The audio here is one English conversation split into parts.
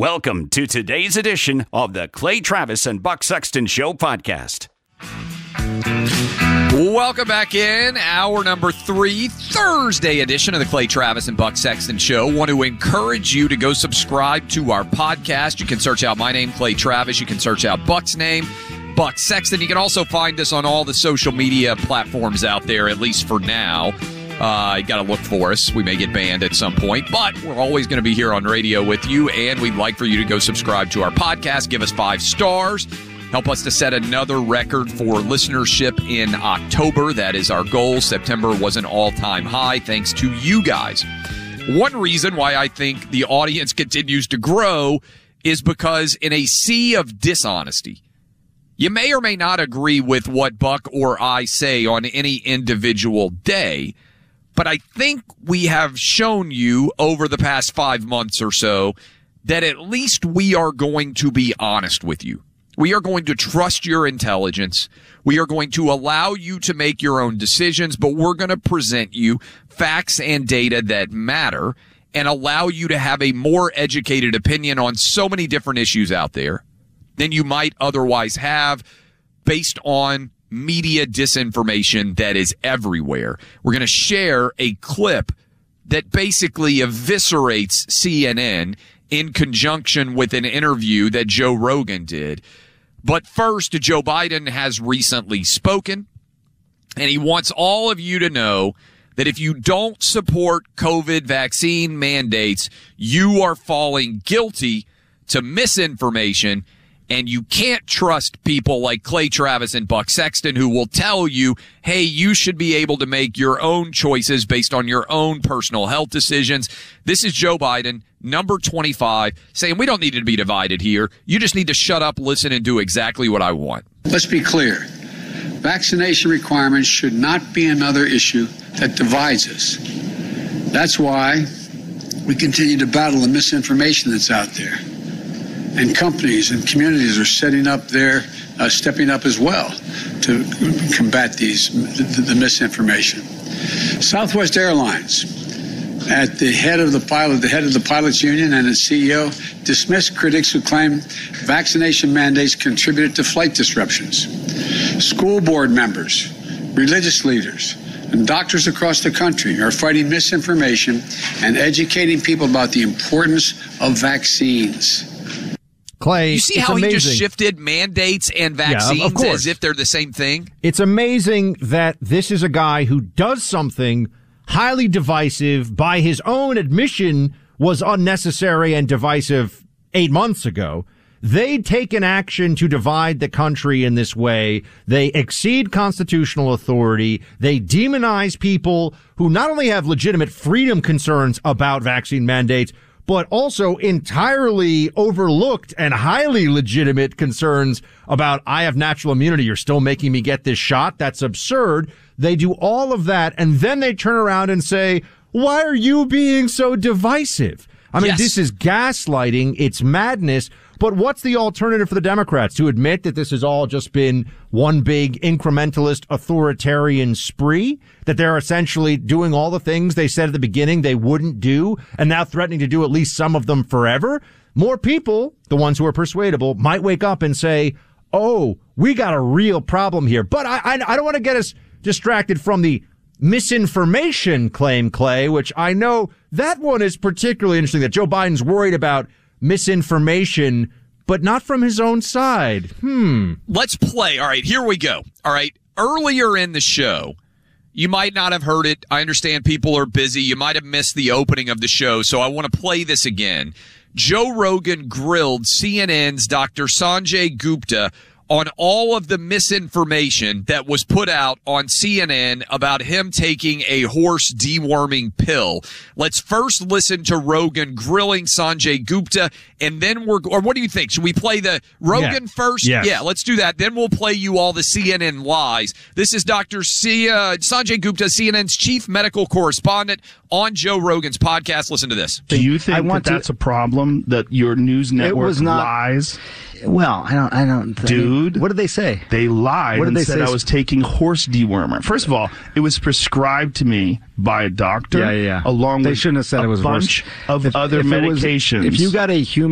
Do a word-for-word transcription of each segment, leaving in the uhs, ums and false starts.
Welcome to today's edition of the Clay Travis and Buck Sexton Show podcast. Welcome back in, hour number three, Thursday edition of the Clay Travis and Buck Sexton Show. Want to encourage you to go subscribe to our podcast. You can search out my name, Clay Travis. You can search out Buck's name, Buck Sexton. You can also find us on all the social media platforms out there, at least for now. Uh, you got to look for us. We may get banned at some point, but we're always going to be here on radio with you, and we'd like for you to go subscribe to our podcast. Give us five stars. Help us to set another record for listenership in October. That is our goal. September was an all-time high, thanks to you guys. One reason why I think the audience continues to grow is because in a sea of dishonesty, you may or may not agree with what Buck or I say on any individual day, but I think we have shown you over the past five months or so that at least we are going to be honest with you. We are going to trust your intelligence. We are going to allow you to make your own decisions, but we're going to present you facts and data that matter and allow you to have a more educated opinion on so many different issues out there than you might otherwise have based on media disinformation that is everywhere. We're going to share a clip that basically eviscerates C N N in conjunction with an interview that Joe Rogan did. But first, Joe Biden has recently spoken, and he wants all of you to know that if you don't support COVID vaccine mandates, you are falling guilty to misinformation. And you can't trust people like Clay Travis and Buck Sexton who will tell you, hey, you should be able to make your own choices based on your own personal health decisions. This is Joe Biden, number twenty-five, saying we don't need to be divided here. You just need to shut up, listen, and do exactly what I want. Let's be clear. Vaccination requirements should not be another issue that divides us. That's why we continue to battle the misinformation that's out there. And companies and communities are setting up their, uh, stepping up as well to combat these, the, the misinformation. Southwest Airlines, at the head of the pilot, the head of the pilots union and its C E O, dismissed critics who claim vaccination mandates contributed to flight disruptions. School board members, religious leaders, and doctors across the country are fighting misinformation and educating people about the importance of vaccines. Clay, you see how amazing. he just shifted mandates and vaccines yeah, of, of course. as if they're the same thing? It's amazing that this is a guy who does something highly divisive, by his own admission was unnecessary and divisive eight months ago. They'd taken action to divide the country in this way. They exceed constitutional authority. They demonize people who not only have legitimate freedom concerns about vaccine mandates, but also entirely overlooked and highly legitimate concerns about, I have natural immunity, you're still making me get this shot. That's absurd. They do all of that, and then they turn around and say, why are you being so divisive? I mean, yes. This is gaslighting. It's madness. But what's the alternative for the Democrats? To admit that this has all just been one big incrementalist authoritarian spree? That they're essentially doing all the things they said at the beginning they wouldn't do and now threatening to do at least some of them forever? More people, the ones who are persuadable, might wake up and say, oh, we got a real problem here. But I, I, I don't want to get us distracted from the misinformation claim, Clay, which I know that one is particularly interesting, that Joe Biden's worried about misinformation, but not from his own side. Hmm. Let's play. All right, here we go. All right, earlier in the show, you might not have heard it. I understand people are busy. You might have missed the opening of the show, so I want to play this again. Joe Rogan grilled C N N's Doctor Sanjay Gupta on all of the misinformation that was put out on C N N about him taking a horse deworming pill. Let's first listen to Rogan grilling Sanjay Gupta, and then we're, or what do you think? Should we play the Rogan yeah. first? Yes. Yeah, let's do that. Then we'll play you all the C N N lies. This is Doctor C, uh, Sanjay Gupta, C N N's chief medical correspondent on Joe Rogan's podcast. Listen to this. Do you think that that's to, a problem, that your news network was not, lies? Well, I don't, I don't. Dude. I mean, what did they say? They lied what did and they said say? I was taking horse dewormer. First of all, it was prescribed to me by a doctor. Yeah, yeah. Along they with shouldn't have said a it was bunch horse. of if, other if medications. Was, if you got a human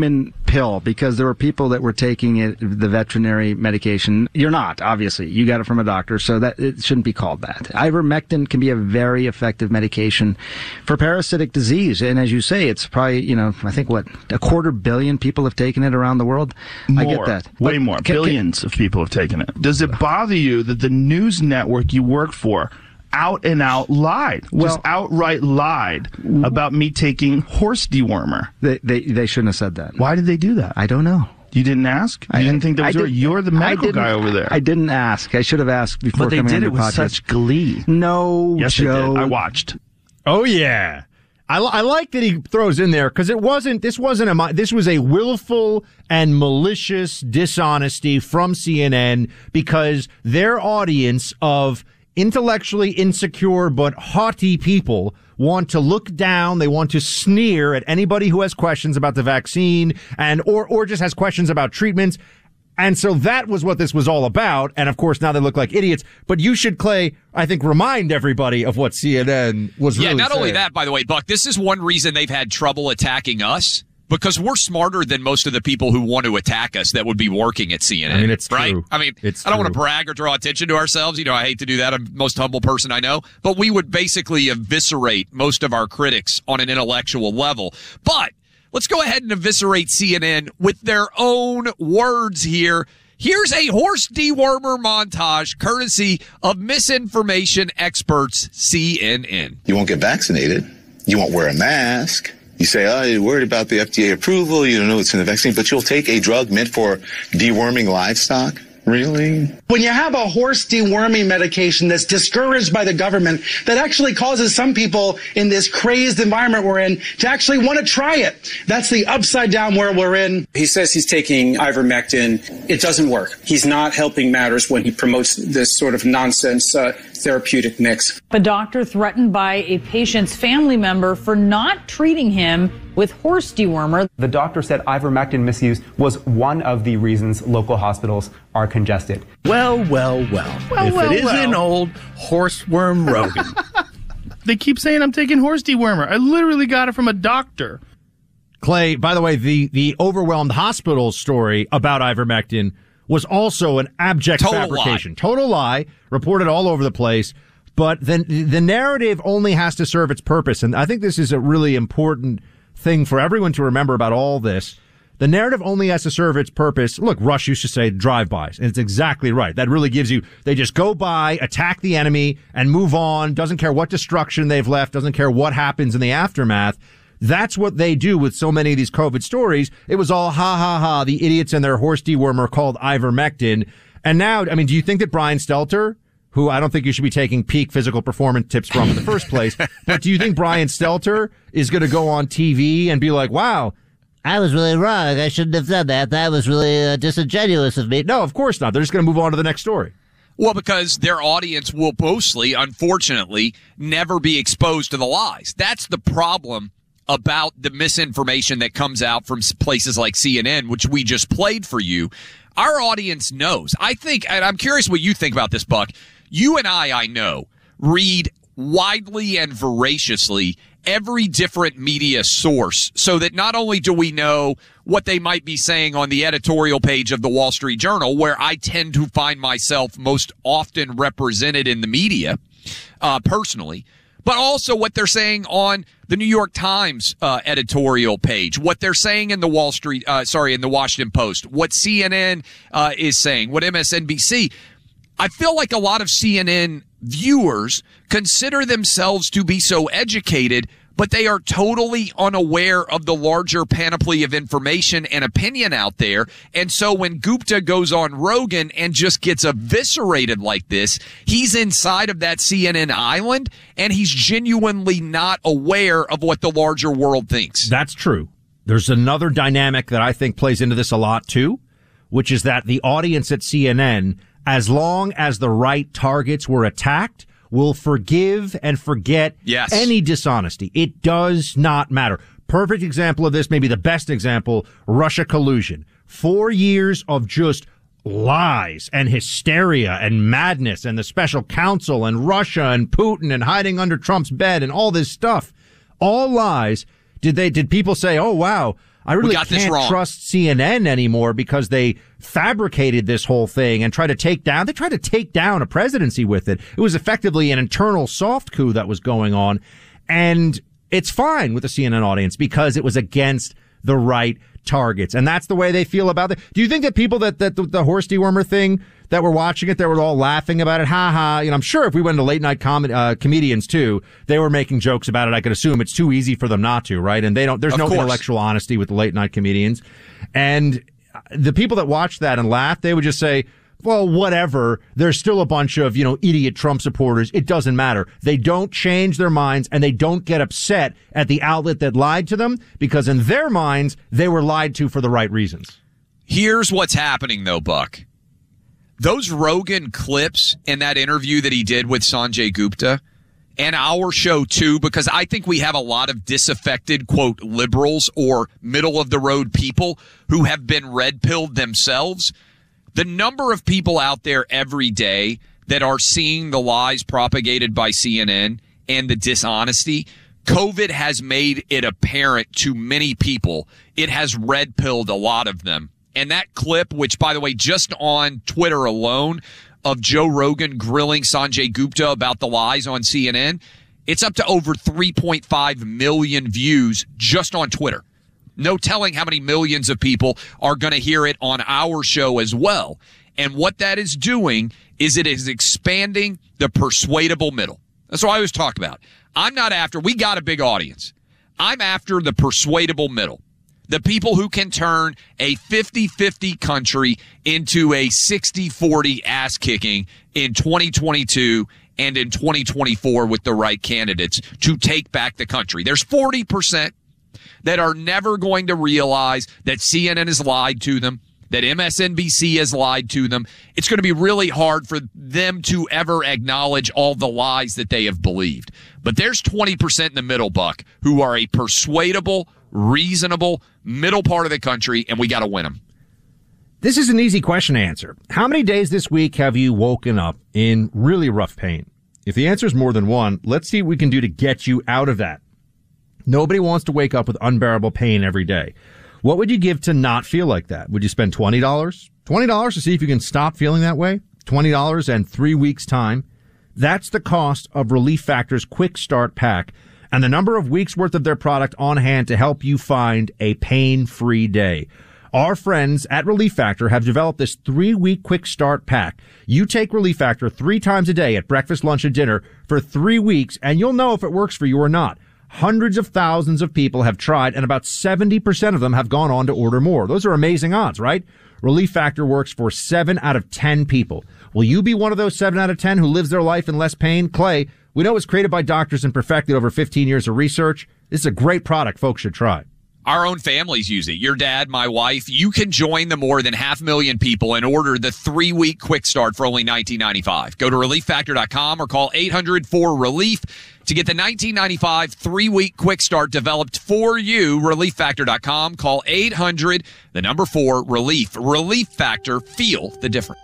pill because there were people that were taking it, the veterinary medication. You're not, obviously. You got it from a doctor, so that it shouldn't be called that. Ivermectin can be a very effective medication for parasitic disease. And as you say, it's probably, you know, I think what, a quarter billion people have taken it around the world? More, I get that. Way But more. can- Billions can- of people have taken it. Does it bother you that the news network you work for out and out lied, Well- just outright lied about me taking horse dewormer? They, they, they shouldn't have said that. Why did they do that? I don't know. You didn't ask? You didn't think that was I right? did- You're the I medical didn't- guy over there. I didn't ask. I should have asked before but they coming did on it your with podcast. such glee. No, Yes, Joe. they did. I watched. Oh yeah, I, li- I like that he throws in there because it wasn't. This wasn't a. mi- This was a willful and malicious dishonesty from C N N because their audience of intellectually insecure but haughty people want to look down. They want to sneer at anybody who has questions about the vaccine and or or just has questions about treatments. And so that was what this was all about. And of course, now they look like idiots. But you should, Clay, I think, remind everybody of what C N N was really Yeah, not saying. only that, by the way, Buck, this is one reason they've had trouble attacking us. Because we're smarter than most of the people who want to attack us that would be working at C N N. I mean, it's right? true. I mean, It's I don't want to true. brag or draw attention to ourselves. You know, I hate to do that. I'm the most humble person I know. But we would basically eviscerate most of our critics on an intellectual level. But let's go ahead and eviscerate C N N with their own words here. Here's a horse dewormer montage courtesy of misinformation experts C N N. You won't get vaccinated. You won't wear a mask. You say, oh, you're worried about the F D A approval. You don't know what's in the vaccine, but you'll take a drug meant for deworming livestock. Really? When you have a horse deworming medication that's discouraged by the government, that actually causes some people in this crazed environment we're in to actually want to try it. That's the upside down world we're in. He says he's taking ivermectin. It doesn't work. He's not helping matters when he promotes this sort of nonsense uh, therapeutic mix. A doctor threatened by a patient's family member for not treating him with horse dewormer. The doctor said ivermectin misuse was one of the reasons local hospitals are congested. Well, well, well. Well, if well, it isn't well. old horseworm Rogan. They keep saying I'm taking horse dewormer. I literally got it from a doctor. Clay, by the way, the, the overwhelmed hospital story about ivermectin was also an abject Total fabrication. Lie. Total lie, reported all over the place. But then the narrative only has to serve its purpose. And I think this is a really important thing for everyone to remember about all this. The narrative only has to serve its purpose. Look, Rush used to say drive-bys, and it's exactly right. That really gives you, they just go by, attack the enemy, and move on, doesn't care what destruction they've left, doesn't care what happens in the aftermath. That's what they do with so many of these COVID stories. It was all ha ha ha, the idiots and their horse dewormer called ivermectin. And now, I mean, do you think that Brian Stelter, who I don't think you should be taking peak physical performance tips from in the first place, but do you think Brian Stelter is going to go on T V and be like, wow, I was really wrong. I shouldn't have done that. That was really uh, disingenuous of me. No, of course not. They're just going to move on to the next story. Well, because their audience will mostly, unfortunately, never be exposed to the lies. That's the problem about the misinformation that comes out from places like C N N, which we just played for you. Our audience knows. I think, and I'm curious what you think about this, Buck. You and I, I know, read widely and voraciously every different media source so that not only do we know what they might be saying on the editorial page of the Wall Street Journal, where I tend to find myself most often represented in the media, uh, personally, but also what they're saying on the New York Times uh, editorial page, what they're saying in the Wall Street, uh, sorry, in the Washington Post, what C N N uh, is saying, what M S N B C. I feel like a lot of C N N viewers consider themselves to be so educated, but they are totally unaware of the larger panoply of information and opinion out there. And so when Gupta goes on Rogan and just gets eviscerated like this, he's inside of that C N N island and he's genuinely not aware of what the larger world thinks. That's true. There's another dynamic that I think plays into this a lot too, which is that the audience at C N N, as long as the right targets were attacked, will forgive and forget yes. any dishonesty. It does not matter. Perfect example of this, maybe the best example, Russia collusion. Four years of just lies and hysteria and madness and the special counsel and Russia and Putin and hiding under Trump's bed and all this stuff. All lies. Did they, did people say, oh wow, I really we got can't this wrong. trust C N N anymore because they fabricated this whole thing and tried to take down, they tried to take down a presidency with it. It was effectively an internal soft coup that was going on. And it's fine with the C N N audience because it was against the right targets. And that's the way they feel about it. Do you think that people that, that the, the horse dewormer thing that were watching it, they were all laughing about it? Ha ha. You know, I'm sure if we went to late night com- uh, comedians too, they were making jokes about it. I could assume it's too easy for them not to, right? And they don't, there's Of no course. intellectual honesty with the late night comedians. And the people that watched that and laughed, they would just say, well, whatever. There's still a bunch of, you know, idiot Trump supporters. It doesn't matter. They don't change their minds and they don't get upset at the outlet that lied to them because in their minds, they were lied to for the right reasons. Here's what's happening, though, Buck. Those Rogan clips in that interview that he did with Sanjay Gupta and our show, too, because I think we have a lot of disaffected, quote, liberals or middle-of-the-road people who have been red-pilled themselves. The number of people out there every day that are seeing the lies propagated by C N N and the dishonesty, COVID has made it apparent to many people. It has red-pilled a lot of them. And that clip, which, by the way, just on Twitter alone, of Joe Rogan grilling Sanjay Gupta about the lies on C N N, it's up to over three point five million views just on Twitter. No telling how many millions of people are going to hear it on our show as well. And what that is doing is it is expanding the persuadable middle. That's what I always talk about. I'm not after, we got a big audience. I'm after the persuadable middle. The people who can turn a fifty-fifty country into a sixty forty ass kicking in twenty twenty-two and in twenty twenty-four with the right candidates to take back the country. There's forty percent that are never going to realize that C N N has lied to them, that M S N B C has lied to them. It's going to be really hard for them to ever acknowledge all the lies that they have believed. But there's twenty percent in the middle, Buck, who are a persuadable, reasonable, middle part of the country, and we got to win them. This is an easy question to answer. How many days this week have you woken up in really rough pain? If the answer is more than one, let's see what we can do to get you out of that. Nobody wants to wake up with unbearable pain every day. What would you give to not feel like that? Would you spend twenty dollars? twenty dollars to see if you can stop feeling that way? twenty dollars and three weeks' time? That's the cost of Relief Factor's Quick Start Pack and the number of weeks worth of their product on hand to help you find a pain-free day. Our friends at Relief Factor have developed this three-week Quick Start Pack. You take Relief Factor three times a day at breakfast, lunch, and dinner for three weeks, and you'll know if it works for you or not. Hundreds of thousands of people have tried, and about seventy percent of them have gone on to order more. Those are amazing odds, right? Relief Factor works for seven out of ten people. Will you be one of those seven out of ten who lives their life in less pain? Clay, we know it's created by doctors and perfected over fifteen years of research. This is a great product folks should try. Our own families use it. Your dad, my wife. You can join the more than half million people and order the three-week Quick Start for only nineteen ninety-five. Go to relief factor dot com or call eight hundred four relief to get the nineteen ninety-five three-week Quick Start developed for you. relief factor dot com. Call eight hundred, the number four, relief. Relief Factor. Feel the difference.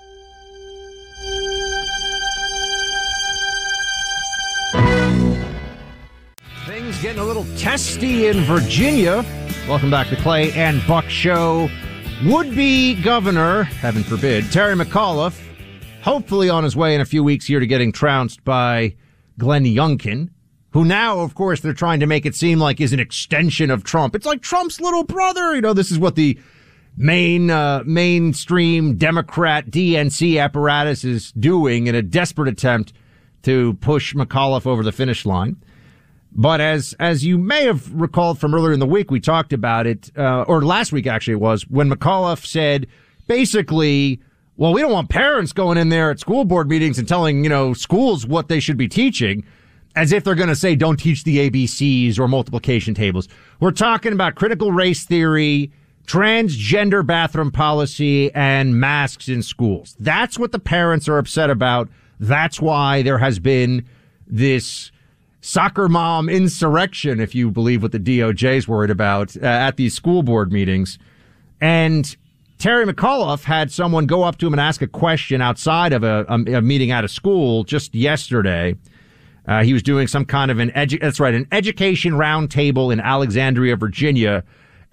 Things getting a little testy in Virginia. Welcome back to Clay and Buck Show. Would-be governor, heaven forbid, Terry McAuliffe, hopefully on his way in a few weeks here to getting trounced by Glenn Youngkin, who now, of course, they're trying to make it seem like is an extension of Trump. It's like Trump's little brother. You know, this is what the main uh, mainstream Democrat D N C apparatus is doing in a desperate attempt to push McAuliffe over the finish line. But as as you may have recalled from earlier in the week, we talked about it, uh, or last week actually it was, when McAuliffe said basically, well, we don't want parents going in there at school board meetings and telling, you know, schools what they should be teaching, as if they're going to say don't teach the A B Cs or multiplication tables. We're talking about critical race theory, transgender bathroom policy, and masks in schools. That's what the parents are upset about. That's why there has been this soccer mom insurrection, if you believe what the D O J is worried about, uh, at these school board meetings. And Terry McAuliffe had someone go up to him and ask a question outside of a, a, a meeting at a school just yesterday. Uh, he was doing some kind of an edu- that's right, an education roundtable in Alexandria, Virginia.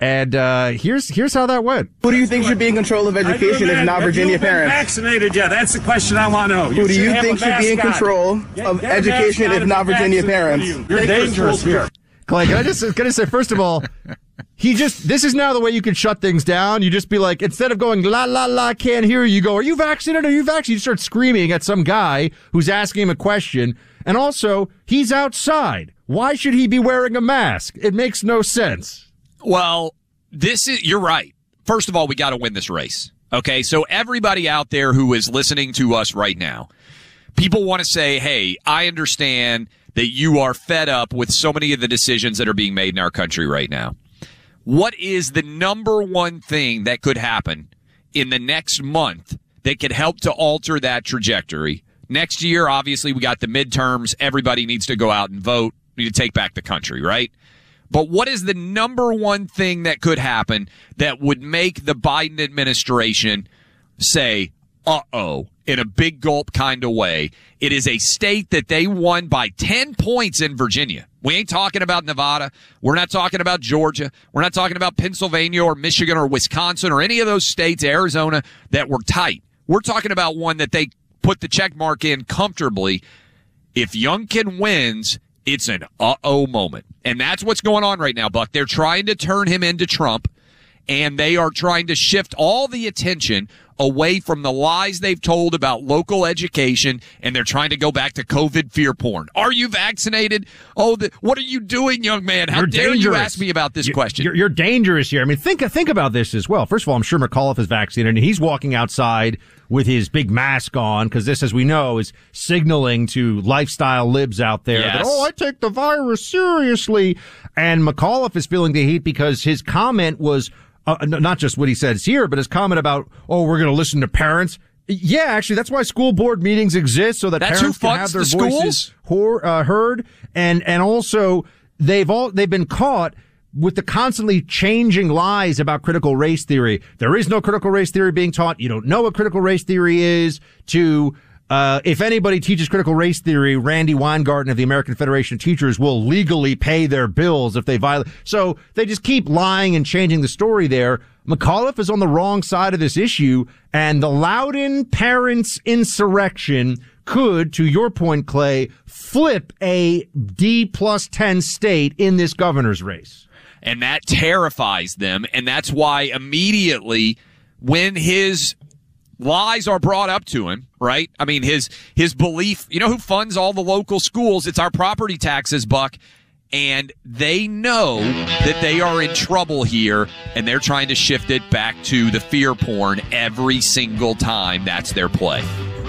And uh, here's here's how that went. Who do you think should be in control of education if not Virginia parents? Vaccinated yet? That's the question I want to know. Who do you think should be in control of education if not Virginia parents? You're dangerous here. Clay, can I just can I say, first of all, he just, this is now the way you can shut things down. You just be like, instead of going, la, la, la, can't hear you, you go, are you vaccinated? Are you vaccinated? You start screaming at some guy who's asking him a question. And also, he's outside. Why should he be wearing a mask? It makes no sense. Well, this is, you're right. First of all, we got to win this race. Okay, so everybody out there who is listening to us right now, people want to say, hey, I understand that you are fed up with so many of the decisions that are being made in our country right now. What is the number one thing that could happen in the next month that could help to alter that trajectory? Next year, obviously, we got the midterms. Everybody needs to go out and vote. We need to take back the country, right? But what is the number one thing that could happen that would make the Biden administration say, uh-oh, in a big gulp kind of way? It is a state that they won by ten points in Virginia. We ain't talking about Nevada. We're not talking about Georgia. We're not talking about Pennsylvania or Michigan or Wisconsin or any of those states, Arizona, that were tight. We're talking about one that they put the check mark in comfortably. If Youngkin wins, it's an uh-oh moment. And that's what's going on right now, Buck. They're trying to turn him into Trump, and they are trying to shift all the attention away from the lies they've told about local education, and they're trying to go back to COVID fear porn. Are you vaccinated? Oh, the, what are you doing, young man? How You're dare dangerous. you ask me about this you're, question? You're, you're dangerous here. I mean, think think about this as well. First of all, I'm sure McAuliffe is vaccinated, and he's walking outside with his big mask on, because this, as we know, is signaling to lifestyle libs out there Yes. that, oh, I take the virus seriously. And McAuliffe is feeling the heat because his comment was, uh, not just what he says here, but his comment about, oh, we're going to listen to parents. Yeah, actually, that's why school board meetings exist, so that That's parents who can have funds their the voices schools? hor- uh, heard. And, and also, they've all, they've been caught with the constantly changing lies about critical race theory. There is no critical race theory being taught. You don't know what critical race theory is. To, uh, if anybody teaches critical race theory, Randy Weingarten of the American Federation of Teachers will legally pay their bills if they violate. So they just keep lying and changing the story there. McAuliffe is on the wrong side of this issue, and the Loudoun parents insurrection could, to your point, Clay, flip a D plus ten state in this governor's race. And that terrifies them. And that's why immediately when his lies are brought up to him, right? I mean, his, his belief, you know who funds all the local schools? It's our property taxes, Buck. And they know that they are in trouble here, and they're trying to shift it back to the fear porn every single time. That's their play.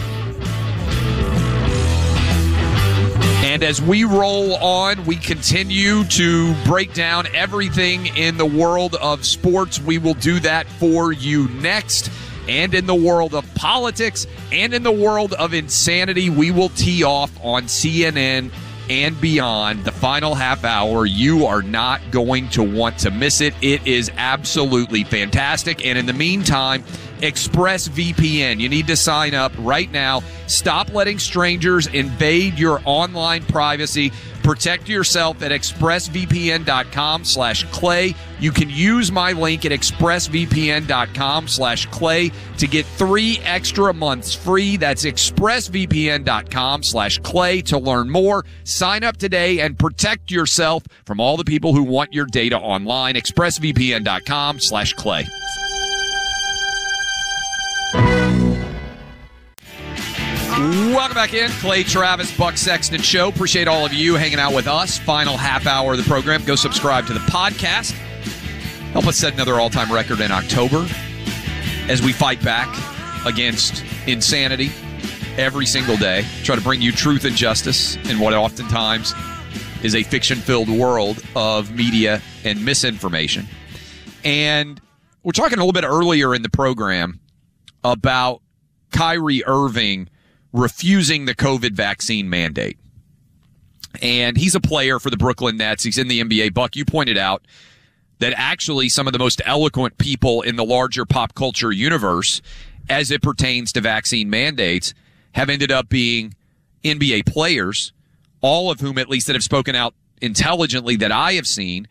And as we roll on, we continue to break down everything in the world of sports. We will do that for you next. And in the world of politics and in the world of insanity, we will tee off on C N N and beyond. The final half hour, you are not going to want to miss it. It is absolutely fantastic. And in the meantime, ExpressVPN. You need to sign up right now. Stop letting strangers invade your online privacy. Protect yourself at expressvpn.com slash clay. You can use my link at expressvpn.com slash clay to get three extra months free. That's expressvpn.com slash clay to learn more. Sign up today and protect yourself from all the people who want your data online. expressvpn.com slash clay. Welcome back in. Clay Travis, Buck Sexton Show. Appreciate all of you hanging out with us. Final half hour of the program. Go subscribe to the podcast. Help us set another all-time record in October as we fight back against insanity every single day. Try to bring you truth and justice in what oftentimes is a fiction-filled world of media and misinformation. And we're talking a little bit earlier in the program about Kyrie Irving refusing the COVID vaccine mandate. And he's a player for the Brooklyn Nets. He's in the N B A. Buck, you pointed out that actually some of the most eloquent people in the larger pop culture universe as it pertains to vaccine mandates have ended up being N B A players, all of whom, at least that have spoken out intelligently that I have seen,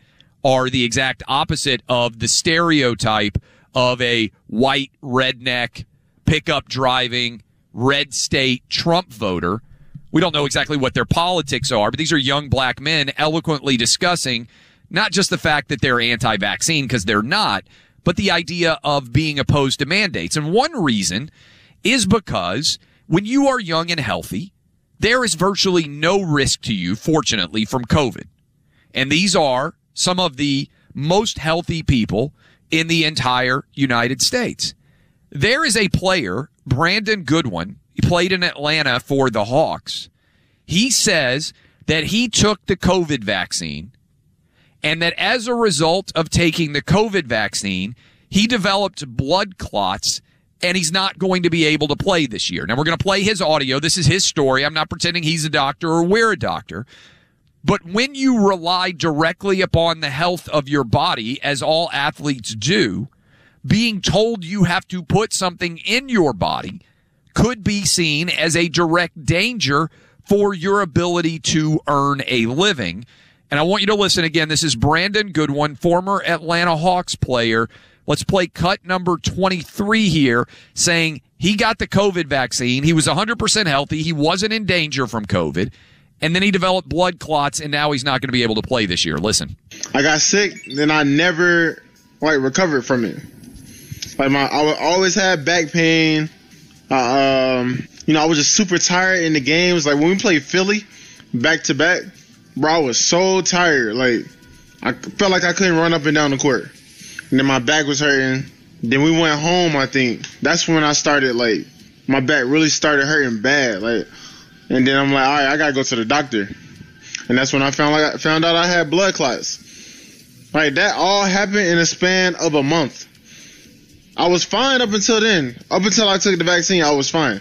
are the exact opposite of the stereotype of a white, redneck, pickup driving, red state Trump voter. We don't know exactly what their politics are, but these are young black men eloquently discussing not just the fact that they're anti-vaccine, because they're not, but the idea of being opposed to mandates. And one reason is because when you are young and healthy, there is virtually no risk to you, fortunately, from COVID. And these are some of the most healthy people in the entire United States. There is a player, Brandon Goodwin, he played in Atlanta for the Hawks. He says that he took the COVID vaccine and that as a result of taking the COVID vaccine, he developed blood clots and he's not going to be able to play this year. Now, we're going to play his audio. This is his story. I'm not pretending he's a doctor or we're a doctor. But when you rely directly upon the health of your body, as all athletes do, being told you have to put something in your body could be seen as a direct danger for your ability to earn a living. And I want you to listen again. This is Brandon Goodwin, former Atlanta Hawks player. Let's play cut number twenty-three here, saying he got the COVID vaccine. He was one hundred percent healthy. He wasn't in danger from COVID. And then he developed blood clots, and now he's not going to be able to play this year. Listen. I got sick, then I never, like, recovered from it. Like, my, I always had back pain. Uh, um, you know, I was just super tired in the games. Like, when we played Philly back to back, bro, I was so tired. Like, I felt like I couldn't run up and down the court. And then my back was hurting. Then we went home, I think. That's when I started, like, my back really started hurting bad. Like, and then I'm like, all right, I got to go to the doctor. And that's when I found like I found out I had blood clots. Like, that all happened in a span of a month. I was fine up until then. Up until I took the vaccine, I was fine.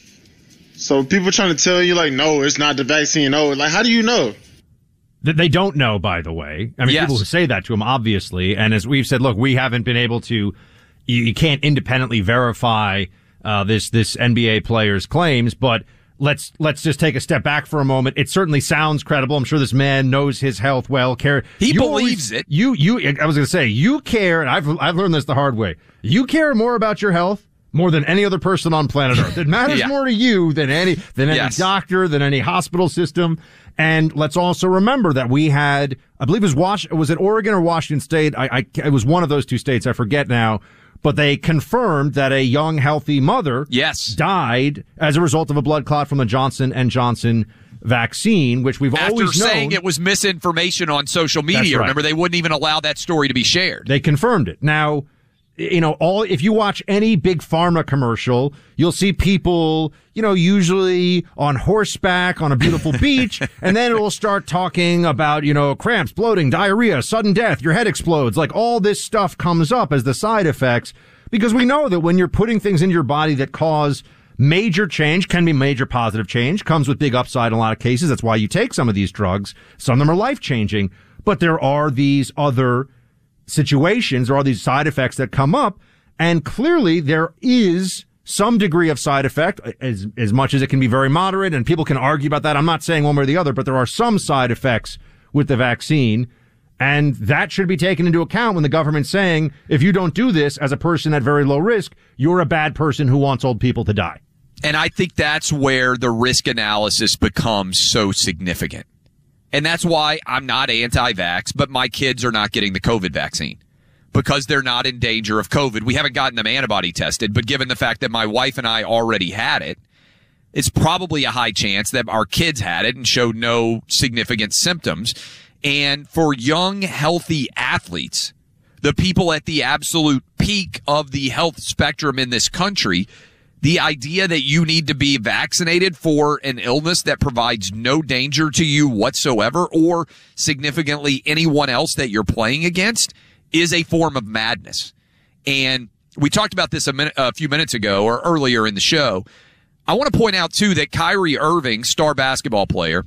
So people trying to tell you, like, no, it's not the vaccine. No, like, how do you know? That they don't know, by the way. I mean, Yes. people who say that to him, obviously. And as we've said, look, we haven't been able to, you, you can't independently verify uh, this this N B A player's claims, but let's let's just take a step back for a moment. It certainly sounds credible. I'm sure this man knows his health well. Care He you believes always, it. You you. I was going to say you care, and I've I've learned this the hard way. You care more about your health more than any other person on planet Earth. It matters Yeah. more to you than any than any Yes. doctor, than any hospital system. And let's also remember that we had, I believe it was Was, was it Oregon or Washington State? I, I it was one of those two states. I forget now. But they confirmed that a young, healthy mother yes. died as a result of a blood clot from the Johnson and Johnson vaccine, which we've After always known. saying it was misinformation on social That's media. right. Remember, they wouldn't even allow that story to be shared. They confirmed it. Now, you know, all if you watch any big pharma commercial, you'll see people, you know, usually on horseback on a beautiful beach, and then it will start talking about, you know, cramps, bloating, diarrhea, sudden death, your head explodes. Like, all this stuff comes up as the side effects, because we know that when you're putting things into your body that cause major change, can be major positive change, comes with big upside in a lot of cases. That's why you take some of these drugs. Some of them are life-changing, but there are these other situations or all these side effects that come up, and clearly there is some degree of side effect, as as much as it can be very moderate, and people can argue about that. I'm not saying one way or the other, but there are some side effects with the vaccine, and that should be taken into account when the government's saying, if you don't do this as a person at very low risk, you're a bad person who wants old people to die. And I think that's where the risk analysis becomes so significant. And that's why I'm not anti-vax, but my kids are not getting the COVID vaccine because they're not in danger of COVID. We haven't gotten them antibody tested, but given the fact that my wife and I already had it, it's probably a high chance that our kids had it and showed no significant symptoms. And for young, healthy athletes, the people at the absolute peak of the health spectrum in this country, the idea that you need to be vaccinated for an illness that provides no danger to you whatsoever or significantly anyone else that you're playing against is a form of madness. And we talked about this a, minute, a few minutes ago or earlier in the show. I want to point out, too, that Kyrie Irving, star basketball player,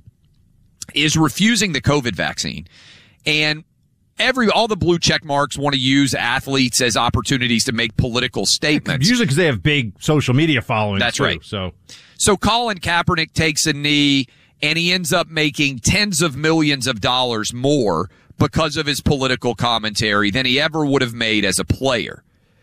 is refusing the COVID vaccine. And Every all the blue check marks want to use athletes as opportunities to make political statements. Usually because they have big social media followings. That's too, right. So, so Colin Kaepernick takes a knee, and he ends up making tens of millions of dollars more because of his political commentary than he ever would have made as a player.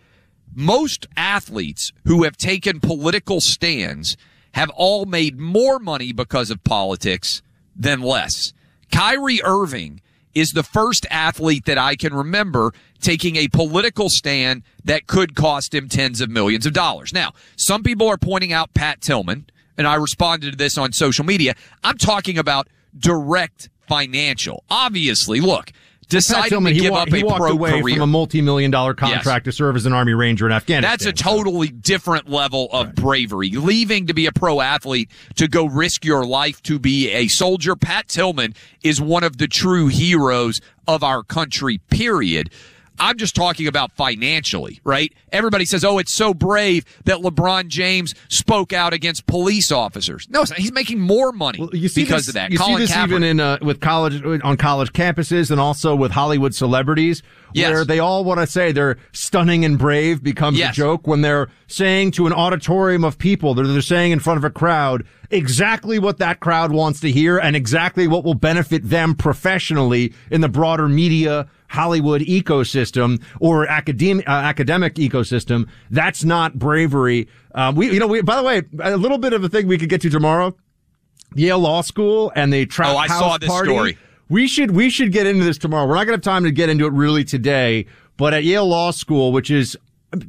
Most athletes who have taken political stands have all made more money because of politics than less. Kyrie Irving is the first athlete that I can remember taking a political stand that could cost him tens of millions of dollars. Now, some people are pointing out Pat Tillman, and I responded to this on social media. I'm talking about direct financial. Obviously, look, deciding Tillman, to give wa- up a walked pro away career from a multi-million dollar contract Yes. to serve as an Army Ranger in Afghanistan. That's a totally different level of right. bravery. Leaving to be a pro athlete to go risk your life to be a soldier. Pat Tillman is one of the true heroes of our country, period. I'm just talking about financially, right? Everybody says, oh, it's so brave that LeBron James spoke out against police officers. No, it's not. He's making more money well, you see because this, of that. You Colin see this Kaepernick. even in uh, with college on college campuses and also with Hollywood celebrities, yes. where they all want to say they're stunning and brave becomes yes. a joke when they're saying to an auditorium of people, they're, they're saying in front of a crowd exactly what that crowd wants to hear and exactly what will benefit them professionally in the broader media Hollywood ecosystem or academic uh, academic ecosystem. That's not bravery. Um, we, you know, we, by the way, a little bit of a thing we could get to tomorrow. Yale Law School and the trap oh, I house saw this party. Story. We should we should get into this tomorrow. We're not going to have time to get into it really today, but at Yale Law School, which is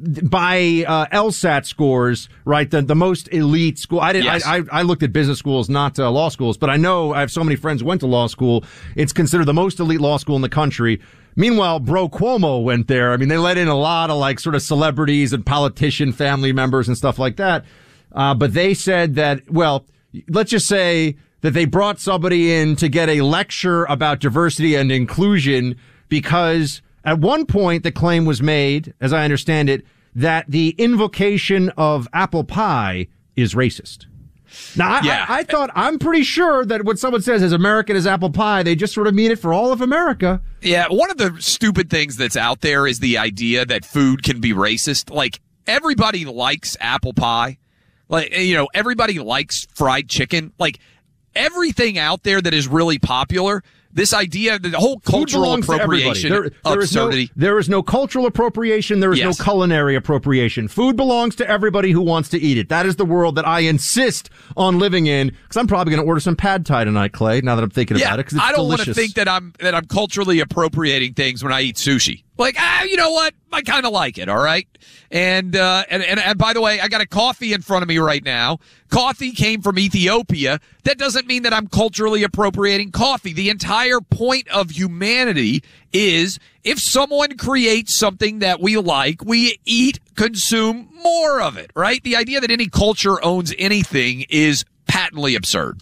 by uh, LSAT scores, right, the the most elite school. I didn't. Yes. I, I I looked at business schools, not uh, law schools, but I know I have so many friends who went to law school. It's considered the most elite law school in the country. Meanwhile, Bro Cuomo went there. I mean, they let in a lot of like sort of celebrities and politician family members and stuff like that. Uh, but they said that, well, let's just say that they brought somebody in to get a lecture about diversity and inclusion because at one point the claim was made, as I understand it, that the invocation of apple pie is racist. Now, I, yeah. I, I thought, I'm pretty sure that when someone says as American as apple pie, they just sort of mean it for all of America. Yeah, one of the stupid things that's out there is the idea that food can be racist. Like, everybody likes apple pie. Like, you know, everybody likes fried chicken. Like, everything out there that is really popular, this idea, the whole cultural appropriation, there, there absurdity. Is no, there is no cultural appropriation. There is yes. no culinary appropriation. Food belongs to everybody who wants to eat it. That is the world that I insist on living in. Because I'm probably going to order some pad thai tonight, Clay. Now that I'm thinking yeah, about it, because it's I don't delicious. want to think that I'm that I'm culturally appropriating things when I eat sushi. Like, ah, you know what? I kind of like it. All right. And, uh, and, and, and by the way, I got a coffee in front of me right now. Coffee came from Ethiopia. That doesn't mean that I'm culturally appropriating coffee. The entire point of humanity is if someone creates something that we like, we eat, consume more of it, right? The idea that any culture owns anything is patently absurd.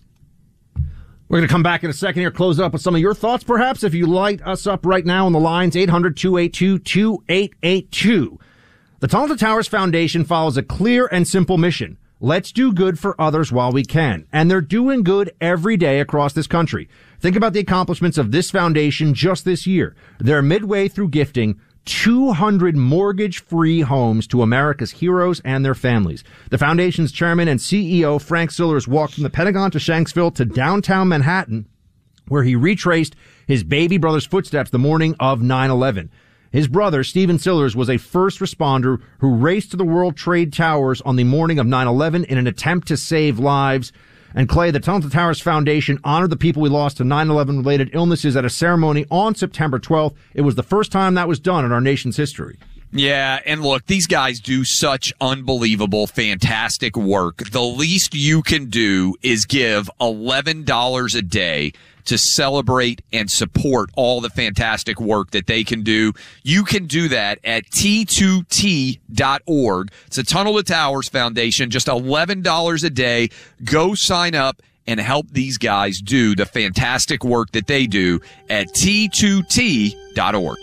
We're going to come back in a second here, close up with some of your thoughts, perhaps, if you light us up right now on the lines, eight hundred, two eight two, two eight eight two. The Tunnel to Towers Foundation follows a clear and simple mission. Let's do good for others while we can. And they're doing good every day across this country. Think about the accomplishments of this foundation just this year. They're midway through gifting two hundred mortgage-free homes to America's heroes and their families. The foundation's chairman and C E O, Frank Sillers, walked from the Pentagon to Shanksville to downtown Manhattan, where he retraced his baby brother's footsteps the morning of nine eleven. His brother, Stephen Sillers, was a first responder who raced to the World Trade Towers on the morning of nine eleven in an attempt to save lives. And Clay, the Tunnel to Towers Foundation honored the people we lost to nine eleven related illnesses at a ceremony on September twelfth. It was the first time that was done in our nation's history. Yeah, and look, these guys do such unbelievable, fantastic work. The least you can do is give eleven dollars a day to celebrate and support all the fantastic work that they can do. You can do that at T two T dot org. It's a Tunnel to Towers Foundation, just eleven dollars a day. Go sign up and help these guys do the fantastic work that they do at T two T dot org.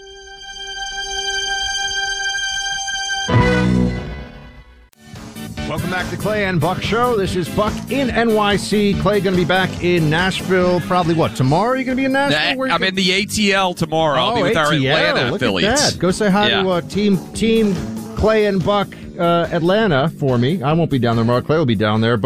Welcome back to Clay and Buck Show. This is Buck in N Y C. Clay going to be back in Nashville probably, what, tomorrow? You're going to be in Nashville? Nah, I'm in the A T L tomorrow. Oh, I'll be with A T L. our Atlanta Look affiliates. At that. Go say hi yeah. to uh, team, team Clay and Buck uh, Atlanta for me. I won't be down there tomorrow. Clay will be down there. But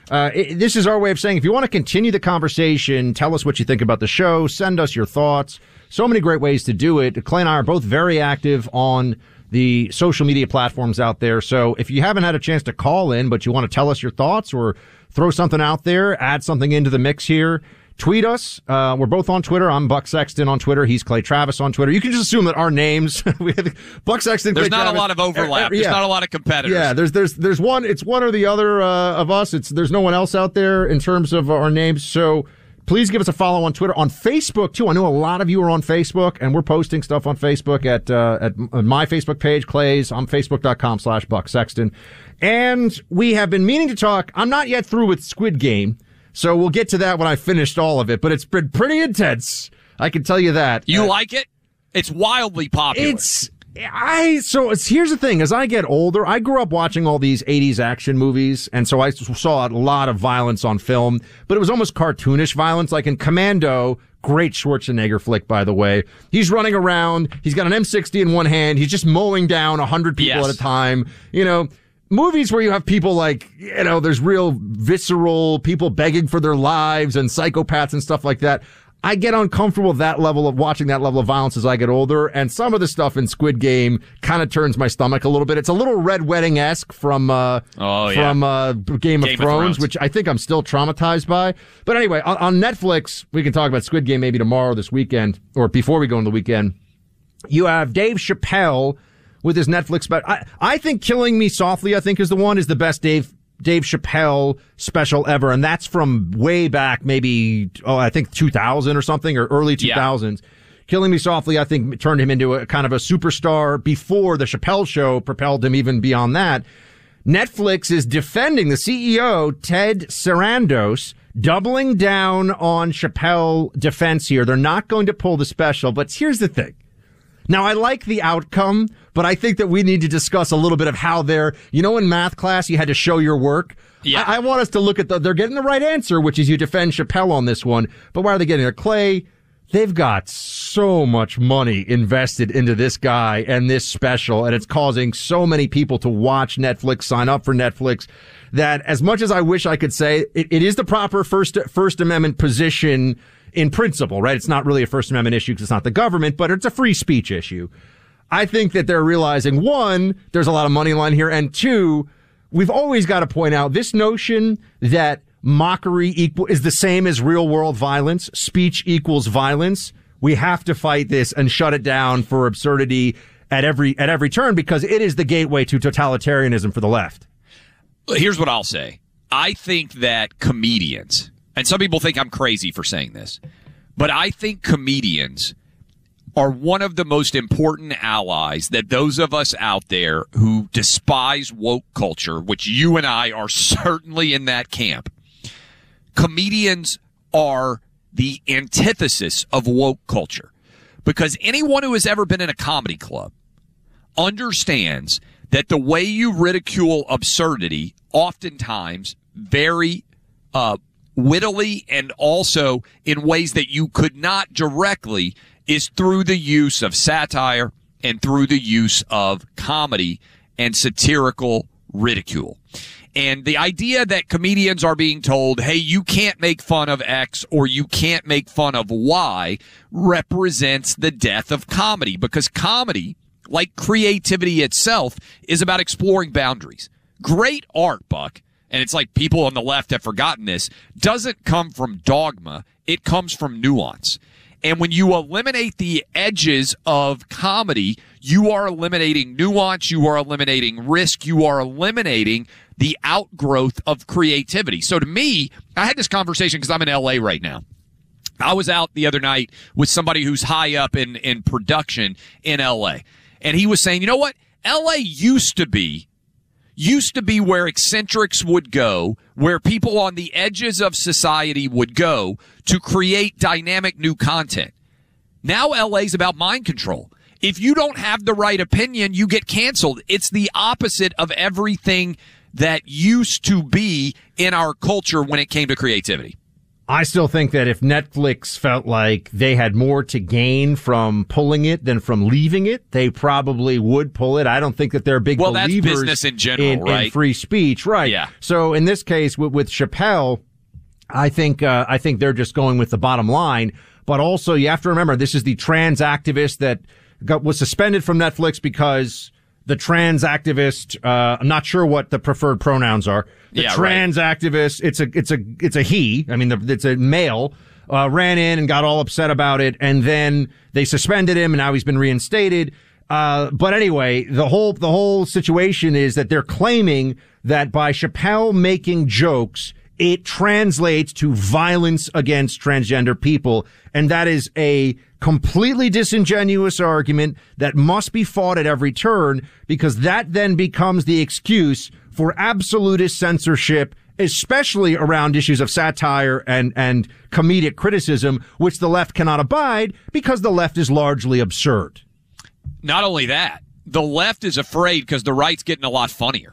Uh, it, this is our way of saying if you want to continue the conversation, tell us what you think about the show, send us your thoughts. So many great ways to do it. Clay and I are both very active on the social media platforms out there. So if you haven't had a chance to call in, but you want to tell us your thoughts or throw something out there, add something into the mix here, tweet us. Uh, we're both on Twitter. I'm Buck Sexton on Twitter. He's Clay Travis on Twitter. You can just assume that our names, we have Buck Sexton, There's Clay not Travis. a lot of overlap. Uh, yeah. There's not a lot of competitors. Yeah, there's there's there's one. It's one or the other uh, of us. It's there's no one else out there in terms of our names. So please give us a follow on Twitter, on Facebook too. I know a lot of you are on Facebook, and we're posting stuff on Facebook at uh, at my Facebook page, Clay's. I'm facebook.com slash Buck Sexton, and we have been meaning to talk. I'm not yet through with Squid Game. So we'll get to that when I finished all of it, but it's been pretty intense. I can tell you that. You uh, like it? It's wildly popular. It's, I, so it's, here's the thing. As I get older, I grew up watching all these eighties action movies, and so I saw a lot of violence on film, but it was almost cartoonish violence, like in Commando. Great Schwarzenegger flick, by the way. He's running around. He's got an M sixty in one hand. He's just mowing down one hundred people yes. at a time. You know, movies where you have people like, you know, there's real visceral people begging for their lives and psychopaths and stuff like that. I get uncomfortable with that level of watching that level of violence as I get older. And some of the stuff in Squid Game kind of turns my stomach a little bit. It's a little Red Wedding-esque from, uh, oh, yeah. from, uh, Game, Game of, of Thrones, Thrones, which I think I'm still traumatized by. But anyway, on, on Netflix, we can talk about Squid Game maybe tomorrow, this weekend, or before we go into the weekend. You have Dave Chappelle with his Netflix special. I, I think Killing Me Softly, I think, is the one, is the best Dave Dave Chappelle special ever. And that's from way back, maybe, oh, I think two thousand or something, or early two thousands. Yeah. Killing Me Softly, I think, turned him into a kind of a superstar before the Chappelle Show propelled him even beyond that. Netflix is defending the C E O, Ted Sarandos, doubling down on Chappelle defense here. They're not going to pull the special, but here's the thing. Now, I like the outcome, but I think that we need to discuss a little bit of how they're, you know, in math class, you had to show your work. Yeah. I, I want us to look at the, they're getting the right answer, which is you defend Chappelle on this one. But why are they getting it? Clay, they've got so much money invested into this guy and this special, and it's causing so many people to watch Netflix, sign up for Netflix, that as much as I wish I could say it, it is the proper First, First Amendment position in principle, right? It's not really a First Amendment issue because it's not the government, but it's a free speech issue. I think that they're realizing, one, there's a lot of money line here, and two, we've always got to point out this notion that mockery equal is the same as real world violence, speech equals violence. We have to fight this and shut it down for absurdity at every at every turn, because it is the gateway to totalitarianism for the left. Here's what I'll say. I think that comedians, and some people think I'm crazy for saying this, but I think comedians are one of the most important allies that those of us out there who despise woke culture, which you and I are certainly in that camp. Comedians are the antithesis of woke culture, because anyone who has ever been in a comedy club understands that the way you ridicule absurdity, oftentimes very uh, wittily and also in ways that you could not directly, is through the use of satire and through the use of comedy and satirical ridicule. And the idea that comedians are being told, hey, you can't make fun of X or you can't make fun of Y, represents the death of comedy, because comedy, like creativity itself, is about exploring boundaries. Great art, Buck, and it's like people on the left have forgotten this, doesn't come from dogma. It comes from nuance. And when you eliminate the edges of comedy, you are eliminating nuance, you are eliminating risk, you are eliminating the outgrowth of creativity. So to me, I had this conversation because I'm in L A right now. I was out the other night with somebody who's high up in, in production in L A. And he was saying, you know what? L A used to be used to be where eccentrics would go, where people on the edges of society would go to create dynamic new content. Now L A's about mind control. If you don't have the right opinion, you get canceled. It's the opposite of everything that used to be in our culture when it came to creativity. I still think that if Netflix felt like they had more to gain from pulling it than from leaving it, they probably would pull it. I don't think that they're big well, that's believers business in general, in, right? in free speech, right? Yeah. So in this case, with, with Chappelle, I think uh, I think they're just going with the bottom line. But also, you have to remember, this is the trans activist that got, was suspended from Netflix because the trans activist, uh, I'm not sure what the preferred pronouns are. The yeah, trans right. activist, it's a, it's a, it's a he. I mean, the, it's a male, uh, ran in and got all upset about it. And then they suspended him and now he's been reinstated. Uh, but anyway, the whole, the whole situation is that they're claiming that by Chappelle making jokes, it translates to violence against transgender people. And that is a completely disingenuous argument that must be fought at every turn, because that then becomes the excuse for absolutist censorship, especially around issues of satire and, and comedic criticism, which the left cannot abide because the left is largely absurd. Not only that, the left is afraid because the right's getting a lot funnier.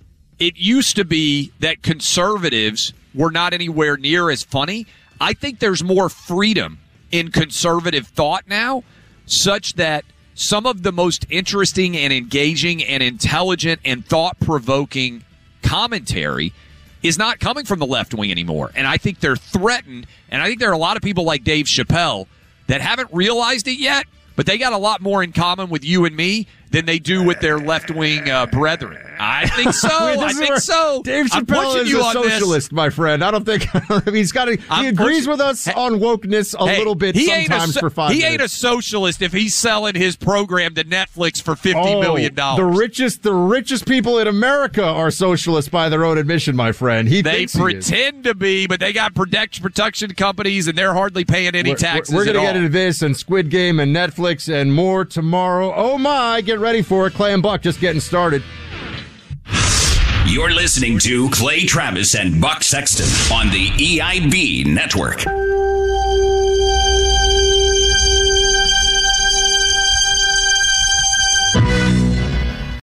It used to be that conservatives were not anywhere near as funny. I think there's more freedom in conservative thought now, such that some of the most interesting and engaging and intelligent and thought-provoking commentary is not coming from the left wing anymore. And I think they're threatened, and I think there are a lot of people like Dave Chappelle that haven't realized it yet, but they got a lot more in common with you and me than they do with their left-wing uh, brethren. I think so. I think so. Dave I'm Chappelle pushing is you a on socialist, this. my friend. I don't think he's got. A, he I'm agrees pushing, with us hey, on wokeness a hey, little bit he ain't sometimes a, for five He minutes. ain't a socialist if he's selling his program to Netflix for fifty oh, million dollars. The richest, the richest people in America are socialists by their own admission, my friend. He they thinks he pretend to be, but they got production production companies, and they're hardly paying any we're, taxes. We're, we're going to get into this and Squid Game and Netflix and more tomorrow. Oh my! Get ready for it. Clay and Buck just getting started. You're listening to Clay Travis and Buck Sexton on the E I B Network.